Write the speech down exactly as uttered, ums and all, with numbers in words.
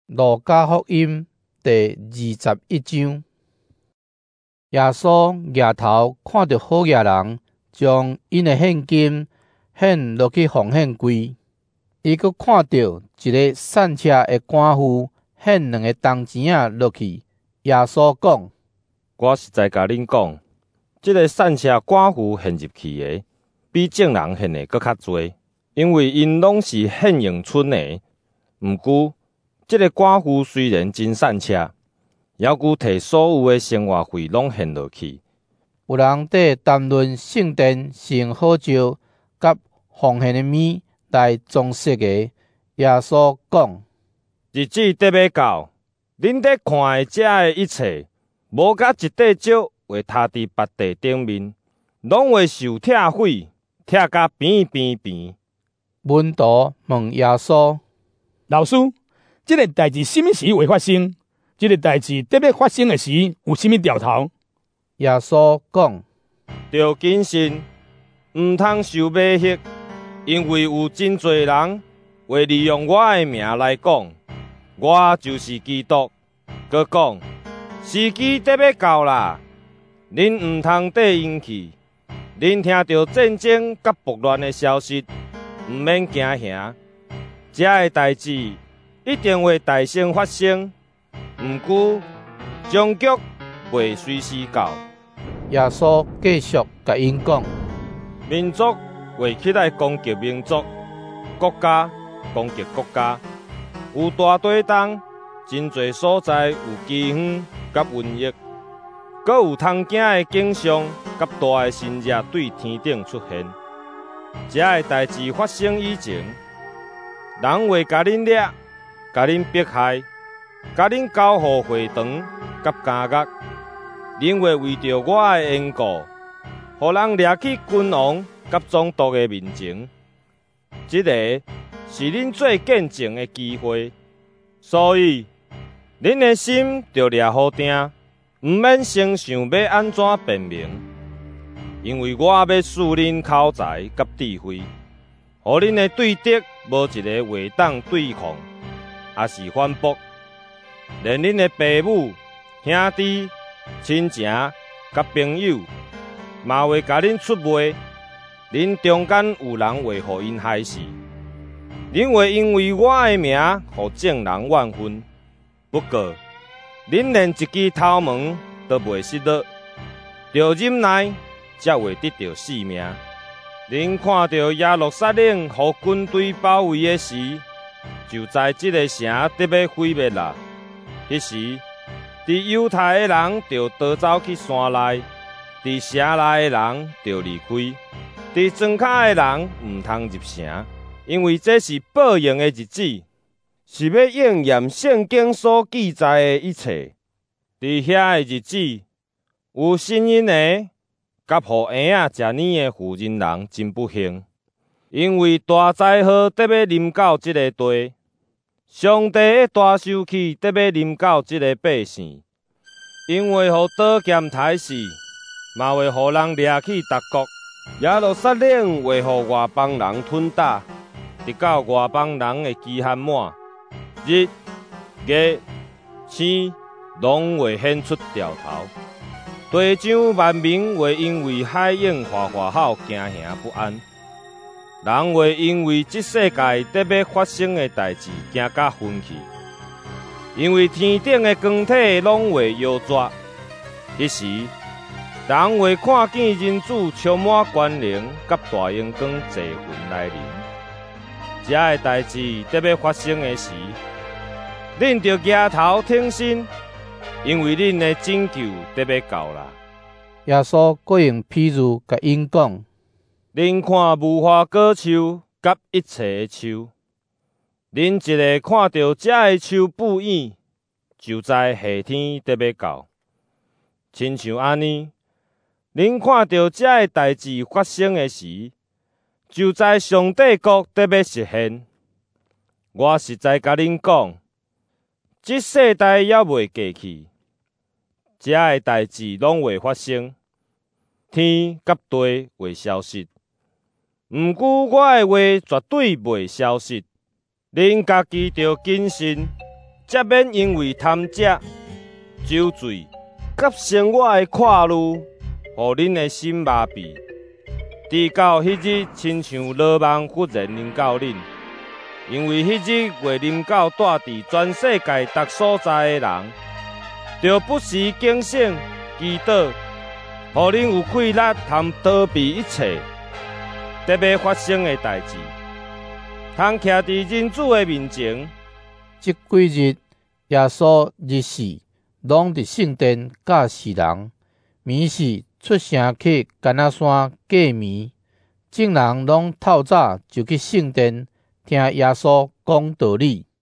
路加福音第二十一章，耶稣抬头看到好野人将因的现金献落去奉献柜，伊阁看到一个散车的官夫献两个铜钱仔落去。耶稣讲： 我实在甲恁讲，这个散车官夫献入去的，比正人献的搁较多，因为因拢是献用剩的。毋过，这个官夫虽然真散车，犹顾摕所有的生活费拢献落去。 有人伫谈论圣殿是用好石甲奉献的米来装饰的。耶稣讲： 日子得要到，恁伫看的遮的一切，无甲一块石会塌伫别地顶面，拢会受拆毁，拆甲平平平。 门徒问耶稣： 老师，这个代志什么时会发生？这个代志得要发生的时，有什么兆头？ 耶稣讲： 着谨慎，毋通受迷惑，因为有真侪人会利用我的名来讲，我就是基督。佮讲，时机得要到啦，恁毋通缀因去。恁听到战争甲暴乱的消息，毋免惊吓。这个代志一定会大声发生，毋过终局袂随时到。 耶稣继续甲因讲： 民族会起来攻击民族，国家攻击国家，有大地动，真侪所在有饥荒甲瘟疫，阁有通惊的景象甲大的新热对天顶出现。这个代志发生以前，人会甲恁掠，甲恁迫害，甲恁交互会堂甲监狱。恁会为着我的缘故，互人掠去君王甲总督的面前。这个是恁做见证的机会，所以恁的心着抓好定，毋免先想要安怎辩明，因为我要赐恁口才甲智慧，互恁的对敌无一个会当对抗，也是反驳，连恁的父母、兄弟、亲情甲朋友，嘛会甲恁出卖。恁中间有人会互因害死，恁会因为我的名，互众人怨愤。不过，恁连一支头毛都袂失落，着忍耐，才会得到性命。恁看到耶路撒冷互军队包围的时，就知这个城得要毁灭啦。迄时，伫犹太的人就逃走去山内，伫城内的人就离开，伫庄骹的人毋通入城，因为这是报应的日子，是要应验圣经所记载的一切。伫遐的日子，有新婴的，甲互婴仔食奶的妇人人真不幸，因为大灾祸得要临到这个地。上帝的大受气得要临到这个百姓，因为互刀剑刣死，嘛会互人掠去逐国。耶路撒冷会互外邦人吞打，直到外邦人的期限满，日、月、星拢会显出兆头。地上万民会因为海涌哗哗吼惊吓不安。人会因为这世界得要发生的代志惊甲昏去，因为天顶的光体拢会摇绝。迄时，人会看见人子充满权能，甲大阳光坐云来临。这个代志得要发生的时，恁着举头挺身，因为恁的拯救得要到啦。 耶稣佫用譬喻甲因讲： 恁看无花果树甲一切的树，恁一个看到这个树不远，就知夏天得要到。亲像安尼，恁看到这个代志发生的时，就知上帝国得要实现。我实在甲恁讲，这世代还袂过去，这个代志拢会发生，天甲地会消失。毋过我的话绝对袂消失，恁家己着谨慎， 才免因为贪食、酒醉，甲生活的看路，互恁的心麻痹。直到迄日，亲像落梦忽然临到恁，因为迄日月临到住伫全世界各所在的人，就不时警醒、祈祷，互恁有气力通逃避一切得要发生的代志，通徛伫人子的面前。 即几日，耶稣日时拢伫圣殿教世人，暝时出城去干那山过暝，众人拢透早就去圣殿听耶稣讲道理。